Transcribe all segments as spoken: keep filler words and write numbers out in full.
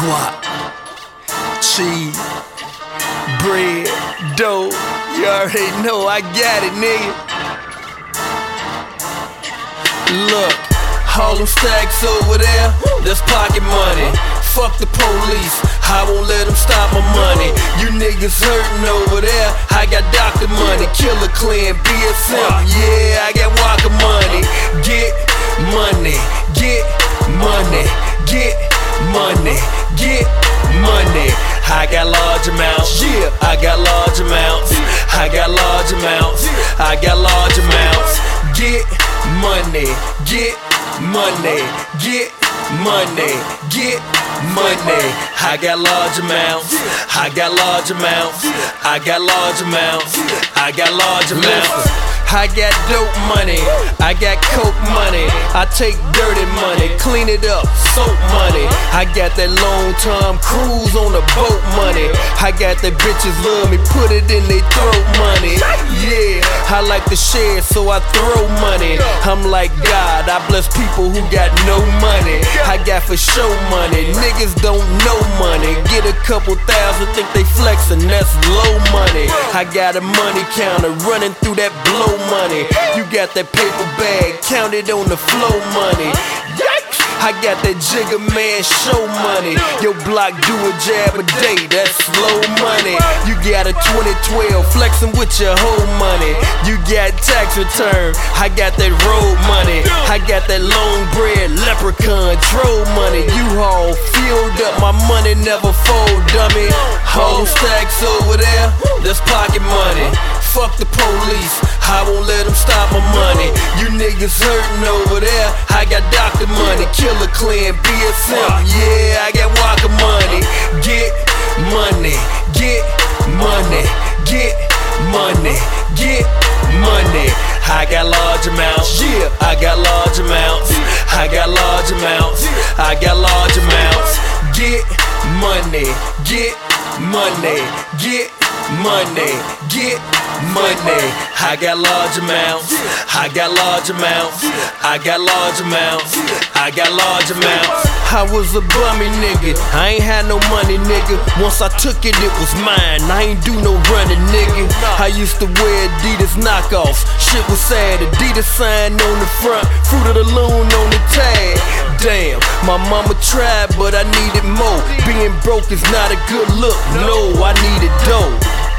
guap, cheese, bread, dough. You already know I got it, nigga. Look, all them stacks over there, that's pocket money. Fuck the police, I won't let them stop my money. You niggas hurting over there, I got doctor money. Killer Clan, B S M, yeah, I got Walker money. Get money, get money, get money, get money. I got large amounts, yeah, I got large amounts. I got large amounts, I got large amounts. Get money, get money, get money, get money. I got large amounts, I got large amounts, I got large amounts, I got large amounts. I got dope money, I got coke money. I take dirty money, clean it up, soap money. I got that long time cruise on the boat money. I got that bitches love me, put it in they throat money. Yeah, I like to share, so I throw money. I'm like God, I bless people who got no money. I got for show money, niggas don't know money. Get a couple thousand, think they flexin', that's low money. I got a money counter running through that blow money. You got that paper bag, count it on the flow money. Yikes! I got that Jigga Man show money. Your block do a jab a day, that's slow money. You got a twenty twelve flexing with your whole money. You got tax return, I got that road money. I got that long bread leprechaun troll money. You all filled up, my money never fold, dummy. All them stacks over there, that's pocket money. Fuck the police, I won't let them stop my money. You niggas hurting over there, I got doctor money. Killer Clan, B S M, yeah, I got Walker money. Get money, get money, get money, get money. I got large amounts, yeah, I got large amounts. I got large amounts, I got large amounts. Get money, get money, get money, get money. I got large amounts, I got large amounts, I got large amounts, I got large amounts. I was a bummy nigga, I ain't had no money nigga. Once I took it, it was mine, I ain't do no running nigga. I used to wear Adidas knockoffs, shit was sad. Adidas sign on the front, Fruit of the Loom on the tag. Damn, my mama tried but I needed more. Being broke is not a good look, no, I needed dough.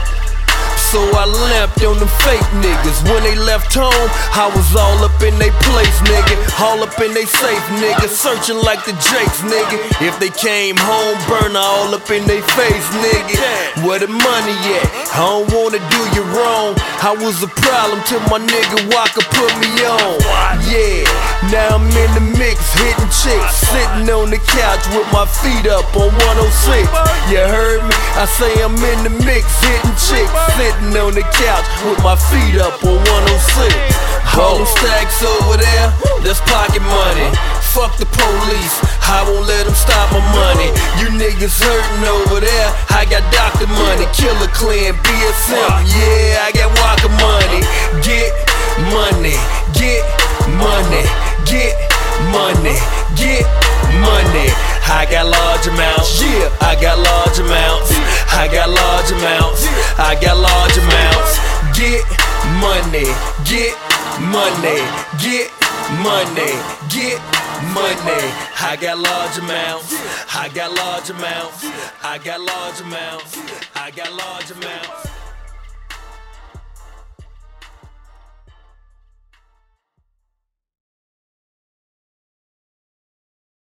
So I lamped on them fake niggas. When they left home, I was all up in they place, nigga. All up in they safe, nigga. Searching like the Jakes, nigga. If they came home, burn all up in they face, nigga. Where the money at? I don't wanna do you wrong. I was a problem till my nigga Walker put me on. Yeah, now I'm in the mix, hitting chicks. Sitting on the couch with my feet up on one oh six. You heard me? I say I'm in the mix, hitting chicks. Sitting on the couch with my feet up on one oh six. All them stacks over there, that's pocket money. Fuck the police, I won't let them stop my money. You niggas hurting over there, I got doctor money. Killer Clan, B S M, yeah, I got Walker money. Get money, get money, get money, get money. I got large amounts, yeah, I got large amounts. I got large amounts, I got large amounts. Get money, get money, get money, get money. I got large amounts, I got large amounts, I got large amounts, I got large amounts.